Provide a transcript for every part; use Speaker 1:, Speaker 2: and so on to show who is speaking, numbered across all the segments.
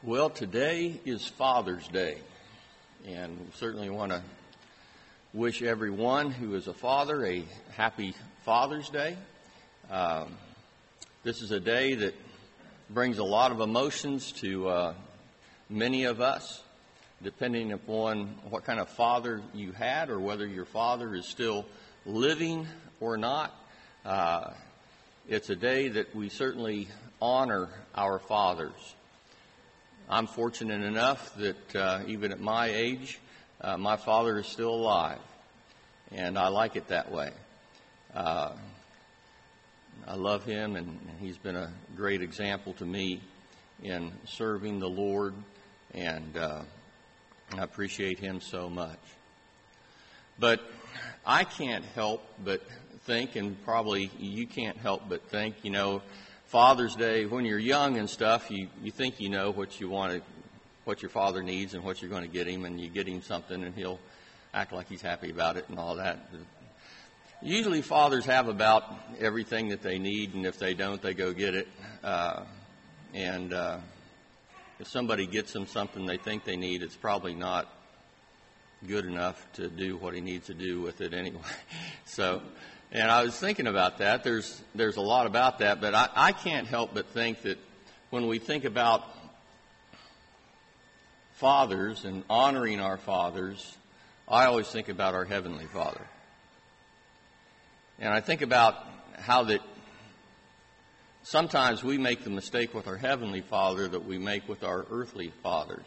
Speaker 1: Well, today is Father's Day, and we certainly want to wish everyone who is a father a happy Father's Day. This is a day that brings a lot of emotions to many of us, depending upon what kind of father you had or whether your father is still living or not. It's a day that we certainly honor our fathers. I'm fortunate enough that even at my age, my father is still alive, and I like it that way. I love him, and he's been a great example to me in serving the Lord, and I appreciate him so much. But I can't help but think, and probably you can't help but think, Father's Day, when you're young and stuff, you think you know what you want, what your father needs and what you're going to get him, and you get him something and he'll act like he's happy about it and all that. Usually fathers have about everything that they need, and if they don't, they go get it. If somebody gets them something they think they need, it's probably not good enough to do what he needs to do with it anyway. And I was thinking about that. There's a lot about that, but I can't help but think that when we think about fathers and honoring our fathers, I always think about our Heavenly Father. And I think about how that sometimes we make the mistake with our Heavenly Father that we make with our earthly fathers.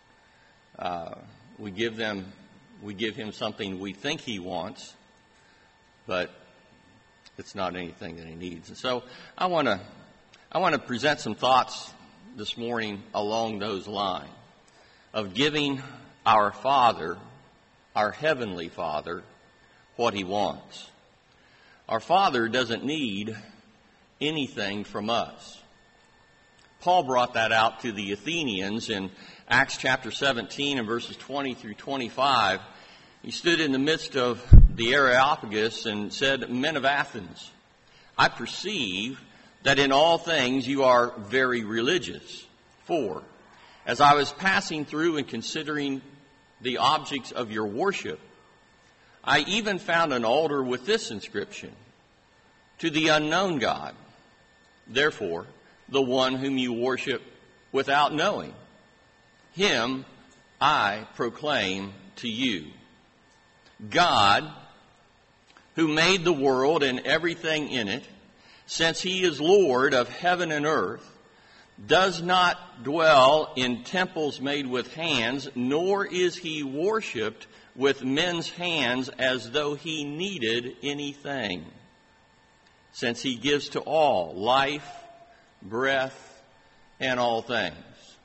Speaker 1: We give him something we think he wants, but it's not anything that he needs. And so I want to present some thoughts this morning along those lines of giving our Father, our Heavenly Father, what he wants. Our Father doesn't need anything from us. Paul brought that out to the Athenians in Acts chapter 17 and verses 20 through 25. He stood in the midst of the Areopagus and said, "Men of Athens, I perceive that in all things you are very religious. For, as I was passing through and considering the objects of your worship, I even found an altar with this inscription, to the unknown God. Therefore, the one whom you worship without knowing, him I proclaim to you. God, who made the world and everything in it, since he is Lord of heaven and earth, does not dwell in temples made with hands, nor is he worshipped with men's hands as though he needed anything, since he gives to all life, breath, and all things."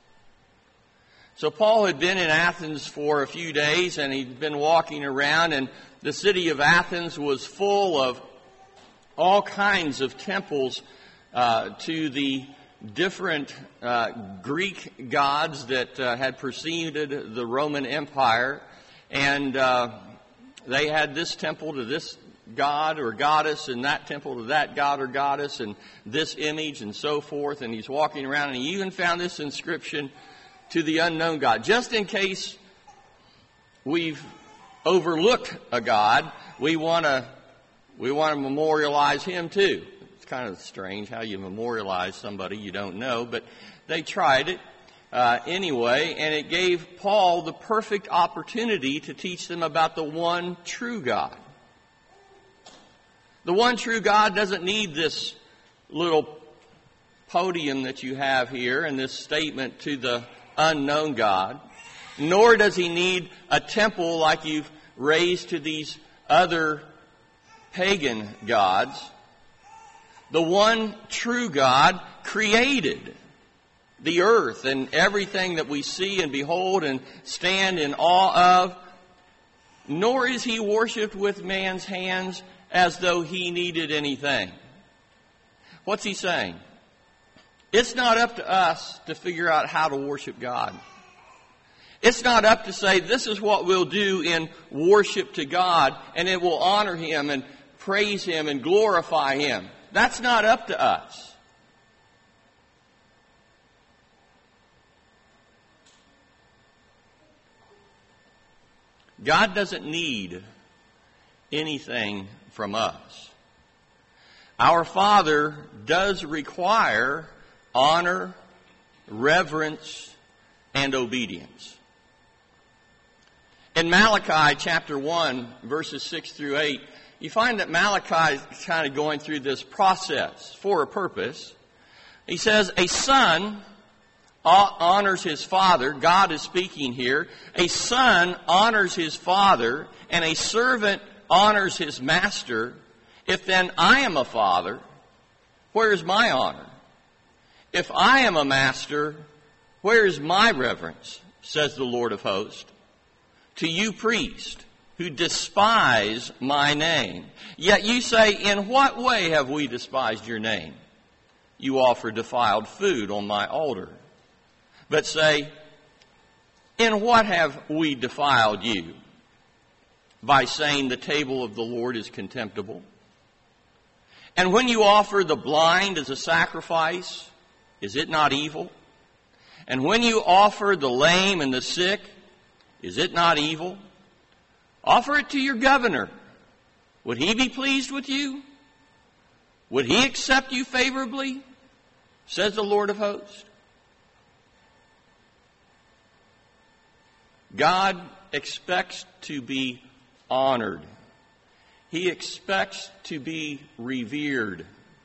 Speaker 1: So Paul had been in Athens for a few days, and he'd been walking around, and the city of Athens was full of all kinds of temples to the different Greek gods that had preceded the Roman Empire. And they had this temple to this god or goddess, and that temple to that god or goddess, and this image and so forth. And he's walking around, and he even found this inscription, to the unknown God. Just in case we've overlooked a God, we want to memorialize him too. It's kind of strange how you memorialize somebody you don't know, but they tried it anyway, and it gave Paul the perfect opportunity to teach them about the one true God. The one true God doesn't need this little podium that you have here and this statement, to the unknown God, nor does he need a temple like you've raised to these other pagan gods. The one true God created the earth and everything that we see and behold and stand in awe of, nor is he worshipped with man's hands as though he needed anything. What's he saying? It's not up to us to figure out how to worship God. It's not up to say, this is what we'll do in worship to God, and it will honor him and praise him and glorify him. That's not up to us. God doesn't need anything from us. Our Father does require honor, reverence, and obedience. In Malachi chapter 1, verses 6 through 8, you find that Malachi is kind of going through this process for a purpose. He says, a son honors his father. God is speaking here. A son honors his father, and a servant honors his master. If then I am a father, where is my honor? If I am a master, where is my reverence? Says the Lord of hosts. To you, priest, who despise my name. Yet you say, in what way have we despised your name? You offer defiled food on my altar. But say, in what have we defiled you? By saying the table of the Lord is contemptible. And when you offer the blind as a sacrifice, is it not evil? And when you offer the lame and the sick, is it not evil? Offer it to your governor. Would he be pleased with you? Would he accept you favorably? Says the Lord of hosts. God expects to be honored. He expects to be revered.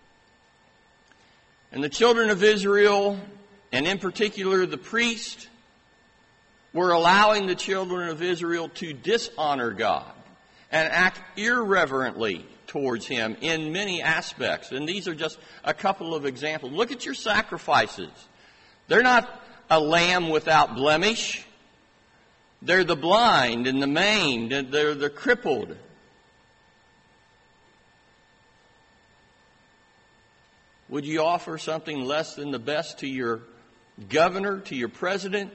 Speaker 1: And the children of Israel, and in particular the priest, were allowing the children of Israel to dishonor God and act irreverently towards Him in many aspects. And these are just a couple of examples. Look at your sacrifices. They're not a lamb without blemish. They're the blind and the maimed and they're the crippled. Would you offer something less than the best to your governor, to your president?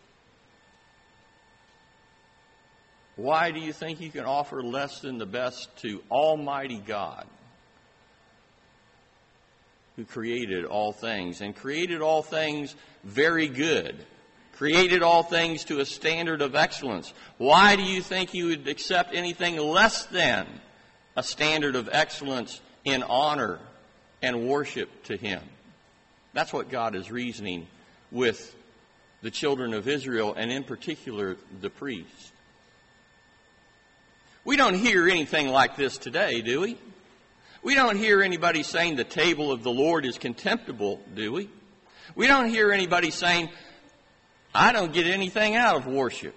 Speaker 1: Why do you think you can offer less than the best to Almighty God, who created all things and created all things very good, created all things to a standard of excellence? Why do you think you would accept anything less than a standard of excellence in honor and worship to Him? That's what God is reasoning with the children of Israel, and in particular the priests. We don't hear anything like this today, do we? We don't hear anybody saying the table of the Lord is contemptible, do we? We don't hear anybody saying, I don't get anything out of worship.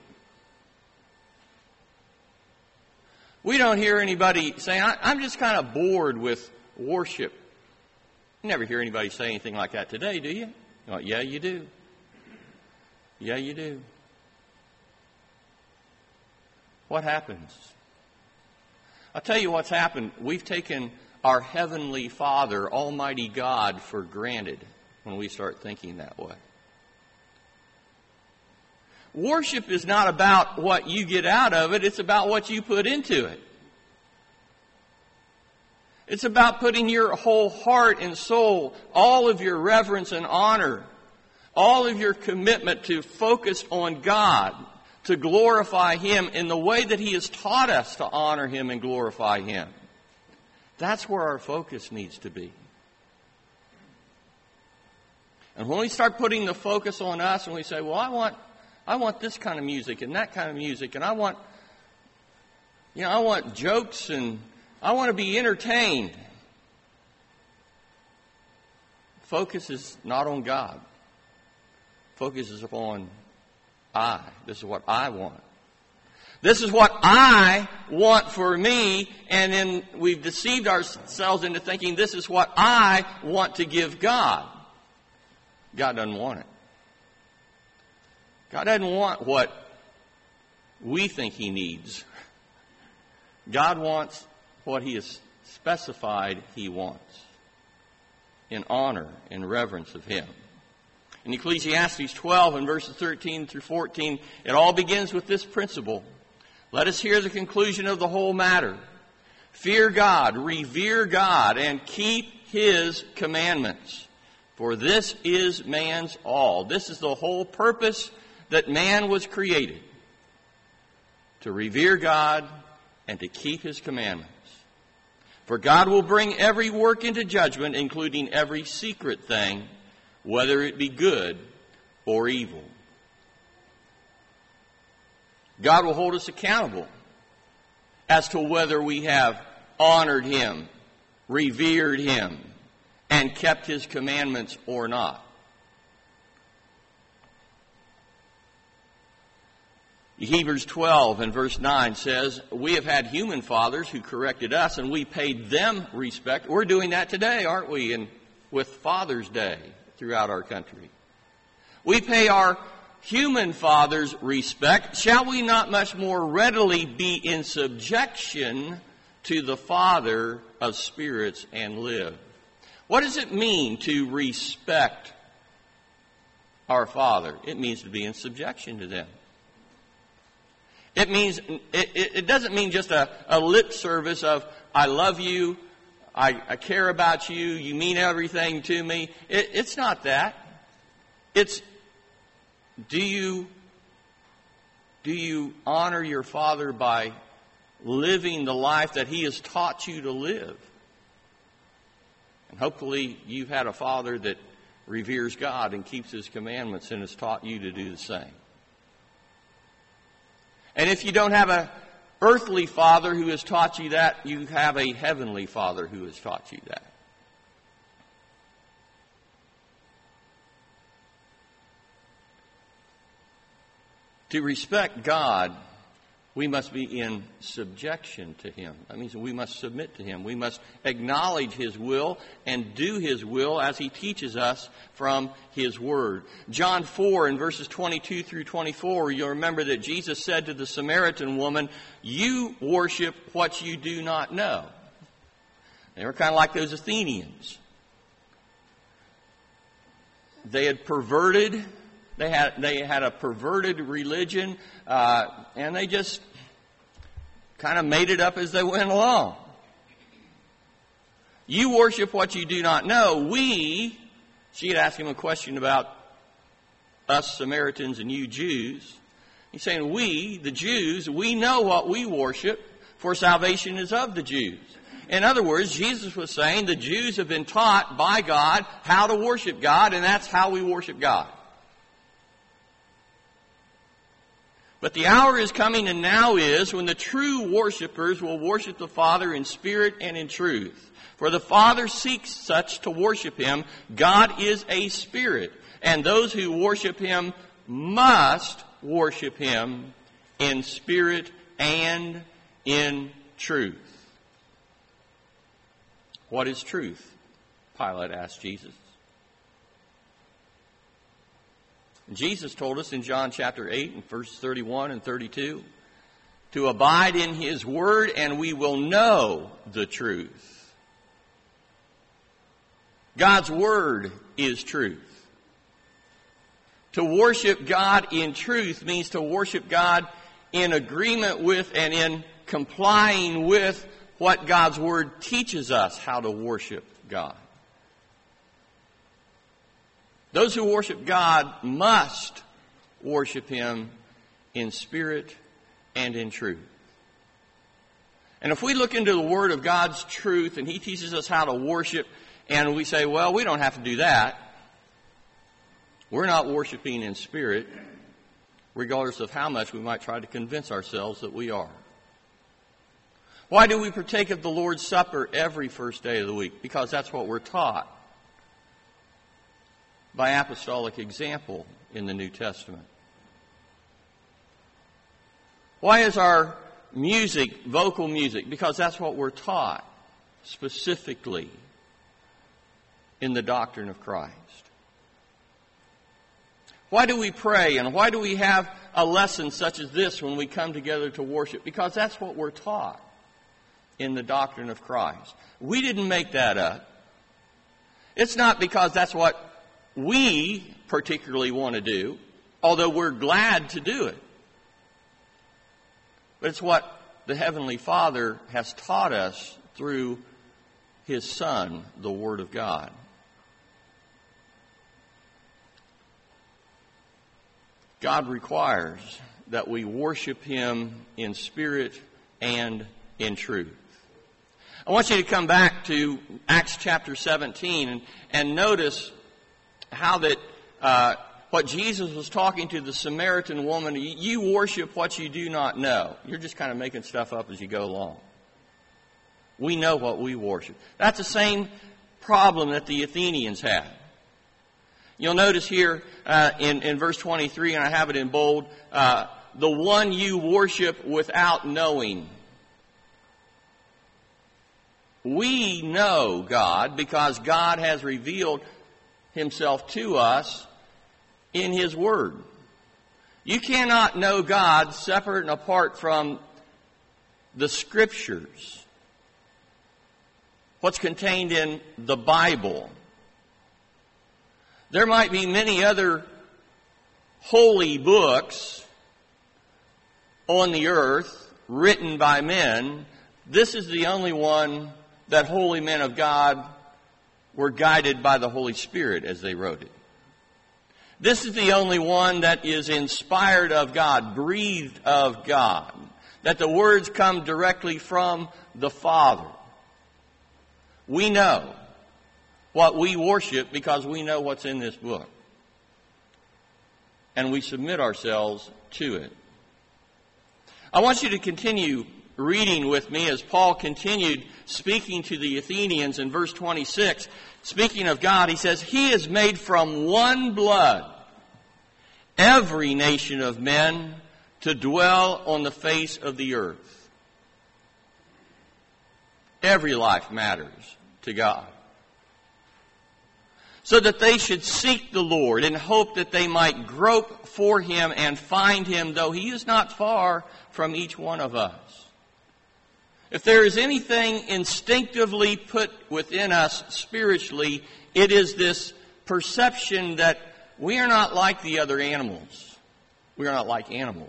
Speaker 1: We don't hear anybody saying, I'm just kind of bored with worship. You never hear anybody say anything like that today, do you? You're like, yeah, you do. Yeah, you do. What happens? I'll tell you what's happened. We've taken our Heavenly Father, Almighty God, for granted when we start thinking that way. Worship is not about what you get out of it. It's about what you put into it. It's about putting your whole heart and soul, all of your reverence and honor, all of your commitment to focus on God, to glorify Him in the way that He has taught us to honor Him and glorify Him. That's where our focus needs to be. And when we start putting the focus on us and we say, well, I want this kind of music and that kind of music, and I want jokes and I want to be entertained. Focus is not on God. Focus is upon I. This is what I want. This is what I want for me, and then we've deceived ourselves into thinking this is what I want to give God. God doesn't want it. God doesn't want what we think He needs. God wants what He has specified He wants in honor and reverence of Him. In Ecclesiastes 12 and verses 13 through 14, it all begins with this principle. Let us hear the conclusion of the whole matter. Fear God, revere God, and keep His commandments. For this is man's all. This is the whole purpose that man was created. to revere God and to keep His commandments. For God will bring every work into judgment, including every secret thing, whether it be good or evil. God will hold us accountable as to whether we have honored Him, revered Him, and kept His commandments or not. Hebrews 12 and verse 9 says, we have had human fathers who corrected us and we paid them respect. We're doing that today, aren't we? And with Father's Day throughout our country. We pay our human fathers respect. Shall we not much more readily be in subjection to the Father of spirits and live? What does it mean to respect our Father? It means to be in subjection to them. It means it doesn't mean just a lip service of I love you, I care about you, you mean everything to me. It's not that. It's do you honor your Father by living the life that He has taught you to live? And hopefully you've had a father that reveres God and keeps His commandments and has taught you to do the same. And if you don't have an earthly father who has taught you that, you have a heavenly Father who has taught you that. To respect God, we must be in subjection to Him. That means we must submit to Him. We must acknowledge His will and do His will as He teaches us from His Word. John 4 in verses 22 through 24, you'll remember that Jesus said to the Samaritan woman, you worship what you do not know. They were kind of like those Athenians. They had perverted. They had a perverted religion, and they just kind of made it up as they went along. You worship what you do not know. She had asked him a question about us Samaritans and you Jews. He's saying, we, the Jews, we know what we worship, for salvation is of the Jews. In other words, Jesus was saying the Jews have been taught by God how to worship God, and that's how we worship God. But the hour is coming, and now is, when the true worshipers will worship the Father in spirit and in truth. For the Father seeks such to worship Him. God is a spirit, and those who worship Him must worship Him in spirit and in truth. What is truth? Pilate asked Jesus. Jesus told us in John chapter 8 and verses 31 and 32 to abide in His Word and we will know the truth. God's Word is truth. To worship God in truth means to worship God in agreement with and in complying with what God's Word teaches us how to worship God. Those who worship God must worship Him in spirit and in truth. And if we look into the Word of God's truth and He teaches us how to worship and we say, well, we don't have to do that, we're not worshiping in spirit, regardless of how much we might try to convince ourselves that we are. Why do we partake of the Lord's Supper every first day of the week? Because that's what we're taught by apostolic example in the New Testament. Why is our music vocal music? Because that's what we're taught specifically in the doctrine of Christ. Why do we pray and why do we have a lesson such as this when we come together to worship? Because that's what we're taught in the doctrine of Christ. We didn't make that up. It's not because that's what we particularly want to do, although we're glad to do it. But it's what the Heavenly Father has taught us through His Son, the Word of God. God requires that we worship Him in spirit and in truth. I want you to come back to Acts chapter 17 and notice how that what Jesus was talking to the Samaritan woman, you worship what you do not know. You're just kind of making stuff up as you go along. We know what we worship. That's the same problem that the Athenians had. You'll notice here in verse 23, and I have it in bold, the one you worship without knowing. We know God because God has revealed Himself to us in His Word. You cannot know God separate and apart from the Scriptures. What's contained in the Bible. There might be many other holy books on the earth written by men. This is the only one that holy men of God were guided by the Holy Spirit as they wrote it. This is the only one that is inspired of God, breathed of God, that the words come directly from the Father. We know what we worship because we know what's in this book. And we submit ourselves to it. I want you to continue reading with me as Paul continued speaking to the Athenians in verse 26. Speaking of God, he says, He is made from one blood every nation of men to dwell on the face of the earth. Every life matters to God. So that they should seek the Lord and hope that they might grope for Him and find Him, though He is not far from each one of us. If there is anything instinctively put within us spiritually, it is this perception that we are not like the other animals. We are not like animals.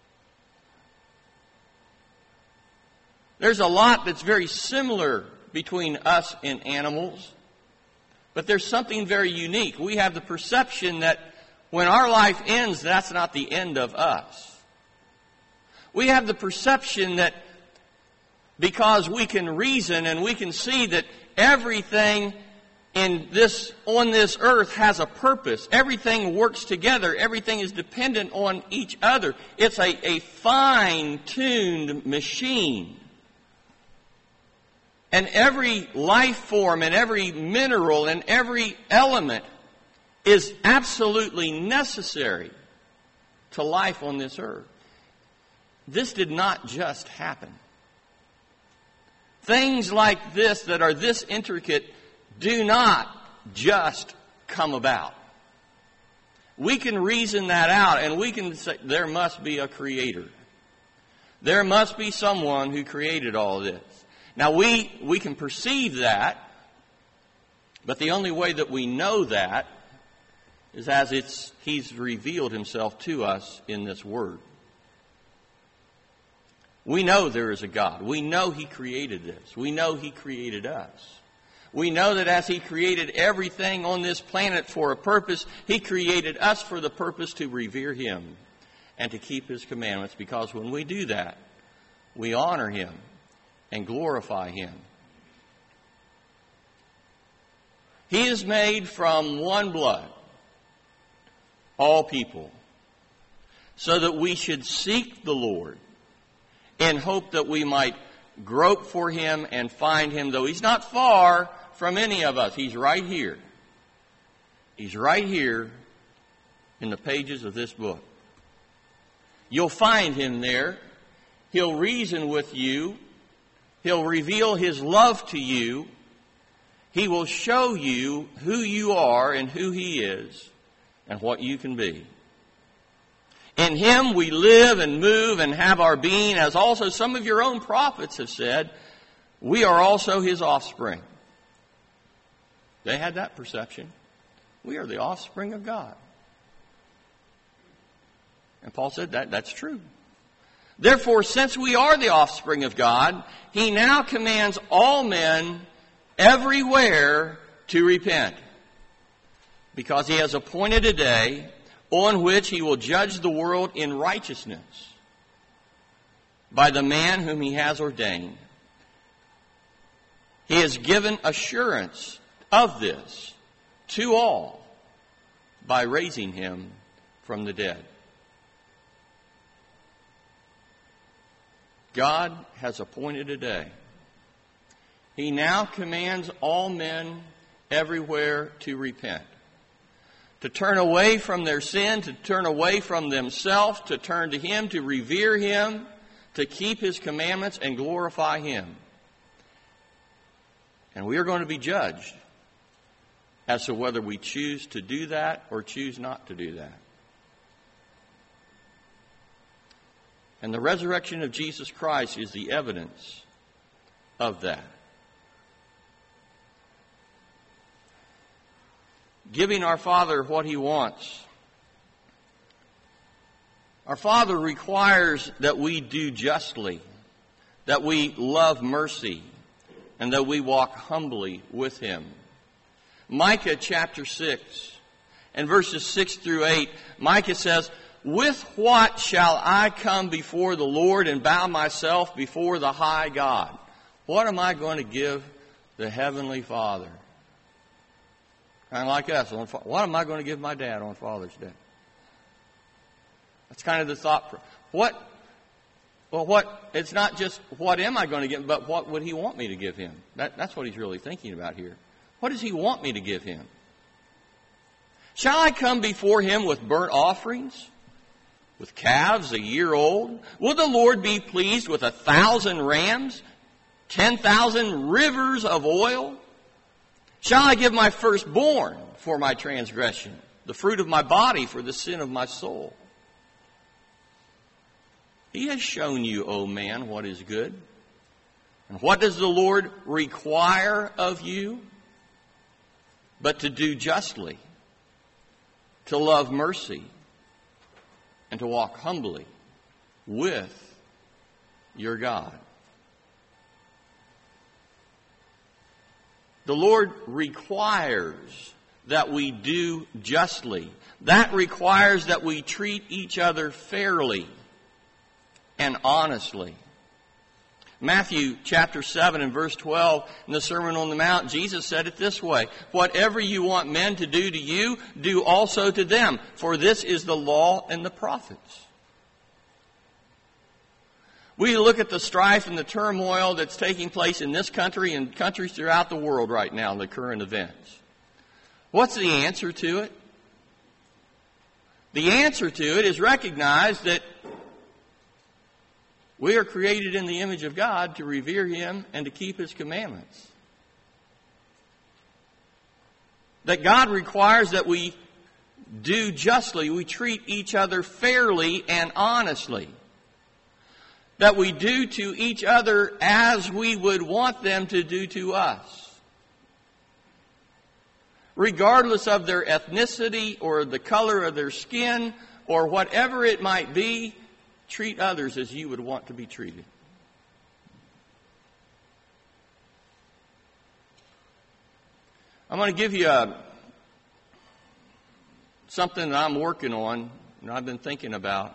Speaker 1: There's a lot that's very similar between us and animals, but there's something very unique. We have the perception that when our life ends, that's not the end of us. We have the perception that because we can reason and we can see that everything on this earth has a purpose. Everything works together. Everything is dependent on each other. It's a fine-tuned machine. And every life form and every mineral and every element is absolutely necessary to life on this earth. This did not just happen. Things like this that are this intricate do not just come about. We can reason that out and we can say there must be a creator. There must be someone who created all this. Now we can perceive that, but the only way that we know that is as He's revealed Himself to us in this Word. We know there is a God. We know He created this. We know He created us. We know that as He created everything on this planet for a purpose, He created us for the purpose to revere Him and to keep His commandments, because when we do that, we honor Him and glorify Him. He is made from one blood, all people, so that we should seek the Lord in hope that we might grope for Him and find Him, though He's not far from any of us. He's right here. He's right here in the pages of this book. You'll find Him there. He'll reason with you. He'll reveal His love to you. He will show you who you are and who He is and what you can be. In Him we live and move and have our being, as also some of your own prophets have said. We are also His offspring. They had that perception. We are the offspring of God. And Paul said that's true. Therefore, since we are the offspring of God, He now commands all men everywhere to repent, because He has appointed a day on which he will judge the world in righteousness by the man whom he has ordained. He has given assurance of this to all by raising him from the dead. God has appointed a day. He now commands all men everywhere to repent, to turn away from their sin, to turn away from themselves, to turn to Him, to revere Him, to keep His commandments and glorify Him. And we are going to be judged as to whether we choose to do that or choose not to do that. And the resurrection of Jesus Christ is the evidence of that. Giving our Father what He wants. Our Father requires that we do justly, that we love mercy, and that we walk humbly with Him. Micah chapter 6 and verses 6 through 8, Micah says, "With what shall I come before the Lord and bow myself before the high God? What am I going to give the Heavenly Father?" Kind of like us. What am I going to give my dad on Father's Day? That's kind of the thought. It's not just what am I going to give, but what would He want me to give Him? That's what He's really thinking about here. What does He want me to give Him? Shall I come before Him with burnt offerings, with calves a year old? Will the Lord be pleased with 1,000 rams, 10,000 rivers of oil? Shall I give my firstborn for my transgression, the fruit of my body for the sin of my soul? He has shown you, O man, what is good. And what does the Lord require of you? But to do justly, to love mercy, and to walk humbly with your God. The Lord requires that we do justly. That requires that we treat each other fairly and honestly. Matthew chapter 7 and verse 12 in the Sermon on the Mount, Jesus said it this way: "Whatever you want men to do to you, do also to them, for this is the law and the prophets." We look at the strife and the turmoil that's taking place in this country and countries throughout the world right now in the current events. What's the answer to it? The answer to it is recognize that we are created in the image of God to revere Him and to keep His commandments. That God requires that we do justly, we treat each other fairly and honestly. That we do to each other as we would want them to do to us. Regardless of their ethnicity or the color of their skin or whatever it might be, treat others as you would want to be treated. I'm going to give you something that I'm working on and I've been thinking about.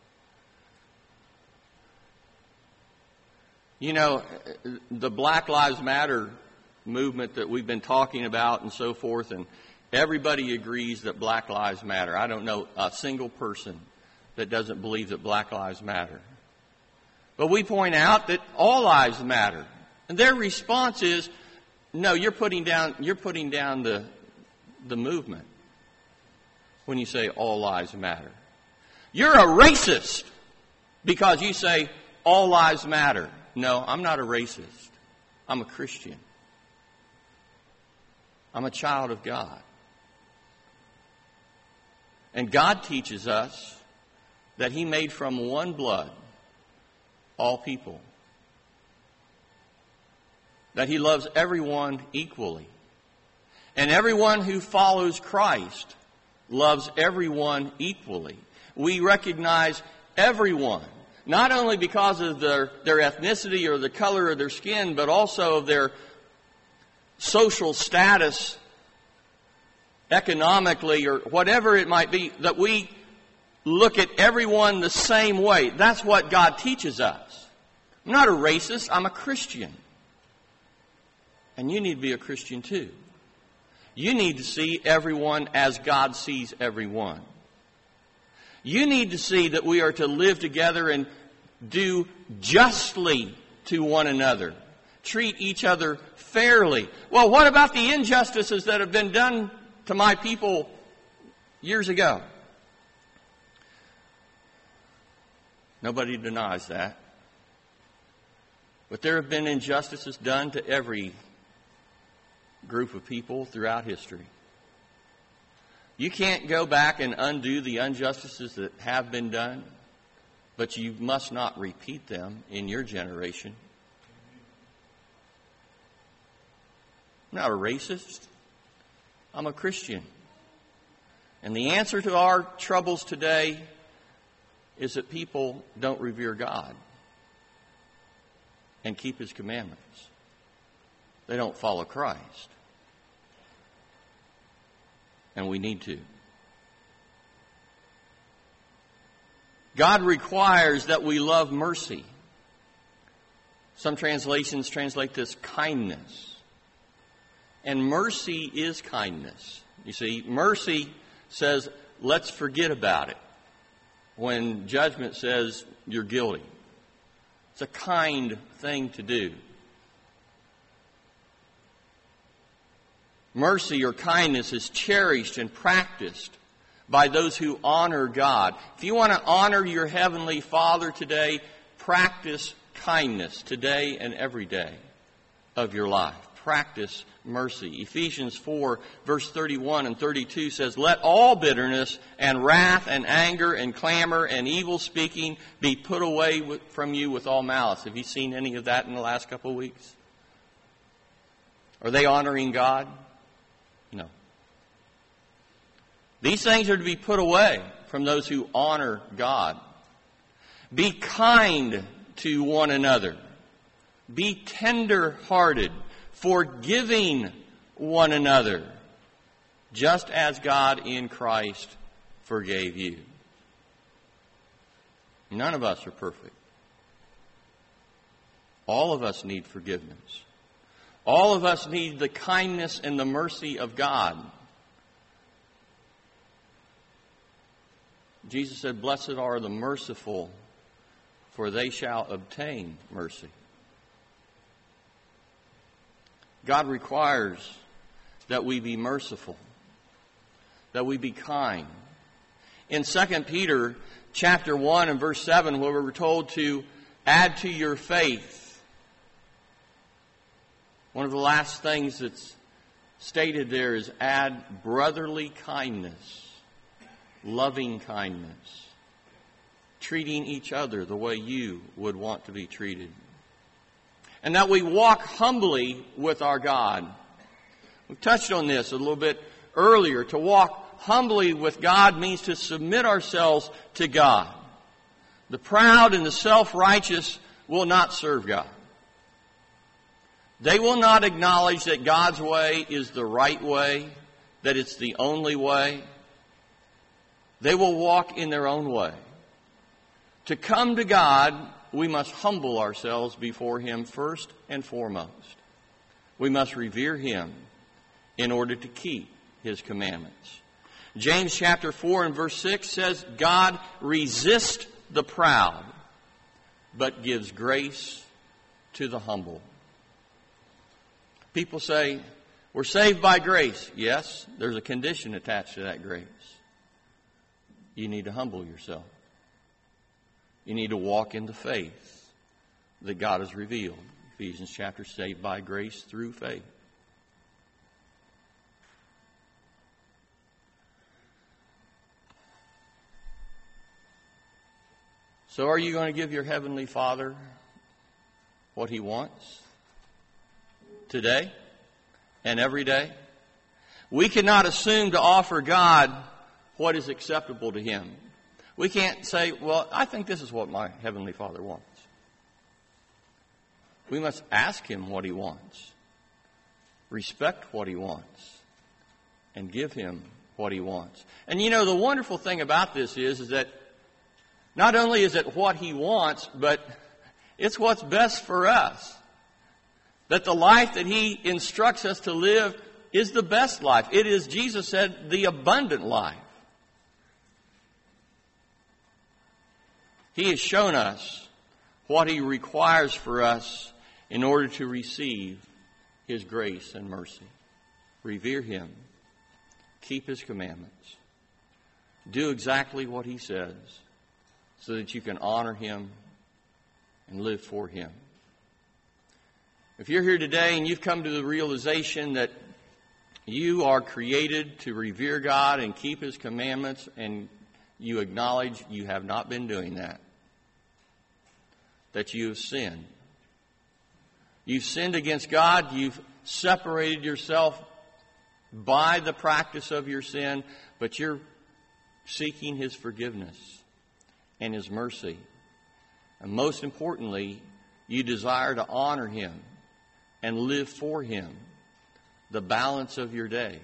Speaker 1: You know, the Black Lives Matter movement that we've been talking about and so forth, and everybody agrees that Black Lives Matter. I don't know a single person that doesn't believe that Black Lives Matter. But we point out that all lives matter. And their response is, no, you're putting down the movement when you say all lives matter. You're a racist because you say all lives matter. No, I'm not a racist. I'm a Christian. I'm a child of God. And God teaches us that He made from one blood all people. That He loves everyone equally. And everyone who follows Christ loves everyone equally. We recognize everyone, not only because of their ethnicity or the color of their skin, but also of their social status economically or whatever it might be, that we look at everyone the same way. That's what God teaches us. I'm not a racist, I'm a Christian. And you need to be a Christian too. You need to see everyone as God sees everyone. You need to see that we are to live together and do justly to one another. Treat each other fairly. Well, what about the injustices that have been done to my people years ago? Nobody denies that. But there have been injustices done to every group of people throughout history. You can't go back and undo the injustices that have been done, but you must not repeat them in your generation. I'm not a racist. I'm a Christian. And the answer to our troubles today is that people don't revere God and keep His commandments. They don't follow Christ. And we need to. God requires that we love mercy. Some translations translate this kindness. And mercy is kindness. You see, mercy says, let's forget about it. When judgment says you're guilty. It's a kind thing to do. Mercy or kindness is cherished and practiced by those who honor God. If you want to honor your Heavenly Father today, practice kindness today and every day of your life. Practice mercy. Ephesians 4, verse 31 and 32 says, let all bitterness and wrath and anger and clamor and evil speaking be put away from you with all malice. Have you seen any of that in the last couple of weeks? Are they honoring God? No. These things are to be put away from those who honor God. Be kind to one another. Be tender-hearted, forgiving one another, just as God in Christ forgave you. None of us are perfect. All of us need forgiveness. All of us need the kindness and the mercy of God. Jesus said, blessed are the merciful, for they shall obtain mercy. God requires that we be merciful, that we be kind. In 2 Peter chapter 1 and verse 7, where we're told to add to your faith, one of the last things that's stated there is add brotherly kindness, loving kindness, treating each other the way you would want to be treated. And that we walk humbly with our God. We've touched on this a little bit earlier. To walk humbly with God means to submit ourselves to God. The proud and the self-righteous will not serve God. They will not acknowledge that God's way is the right way, that it's the only way. They will walk in their own way. To come to God, we must humble ourselves before Him first and foremost. We must revere Him in order to keep His commandments. James chapter 4 and verse 6 says, God resists the proud, but gives grace to the humble. People say, we're saved by grace. Yes, there's a condition attached to that grace. You need to humble yourself. You need to walk in the faith that God has revealed. Ephesians chapter, saved by grace through faith. So are you going to give your Heavenly Father what He wants today and every day? We cannot assume to offer God what is acceptable to Him. We can't say, well, I think this is what my Heavenly Father wants. We must ask Him what He wants, respect what He wants, and give him what he wants. And you know, the wonderful thing about this is that not only is it what he wants, but it's what's best for us. That the life that he instructs us to live is the best life. It is, Jesus said, the abundant life. He has shown us what he requires for us in order to receive his grace and mercy. Revere him. Keep his commandments. Do exactly what he says so that you can honor him and live for him. If you're here today and you've come to the realization that you are created to revere God and keep his commandments, and you acknowledge you have not been doing that you have sinned. You've sinned against God. You've separated yourself by the practice of your sin, but you're seeking his forgiveness and his mercy. And most importantly, you desire to honor him and live for him the balance of your days.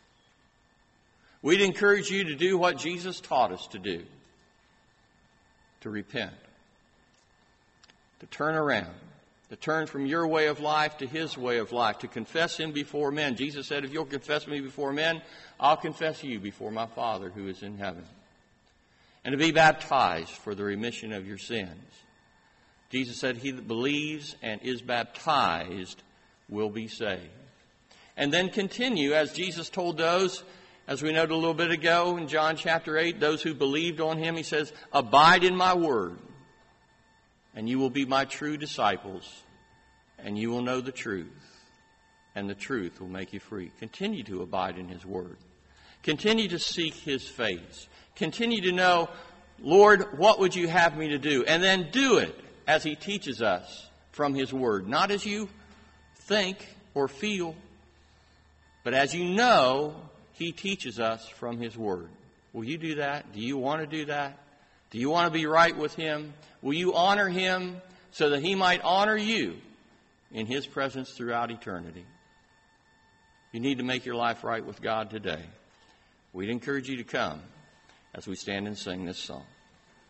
Speaker 1: We'd encourage you to do what Jesus taught us to do. To repent. To turn around. To turn from your way of life to his way of life. To confess him before men. Jesus said, if you'll confess me before men, I'll confess you before my Father who is in heaven. And to be baptized for the remission of your sins. Jesus said, he that believes and is baptized will be saved. And then continue, as Jesus told those, as we noted a little bit ago in John chapter 8, those who believed on him, he says, abide in my word, and you will be my true disciples, and you will know the truth, and the truth will make you free. Continue to abide in his word. Continue to seek his face. Continue to know, Lord, what would you have me to do? And then do it as he teaches us from his word. Not as you think or feel, but as you know, he teaches us from his word. Will you do that? Do you want to do that? Do you want to be right with him? Will you honor him so that he might honor you in his presence throughout eternity? You need to make your life right with God today. We'd encourage you to come as we stand and sing this song.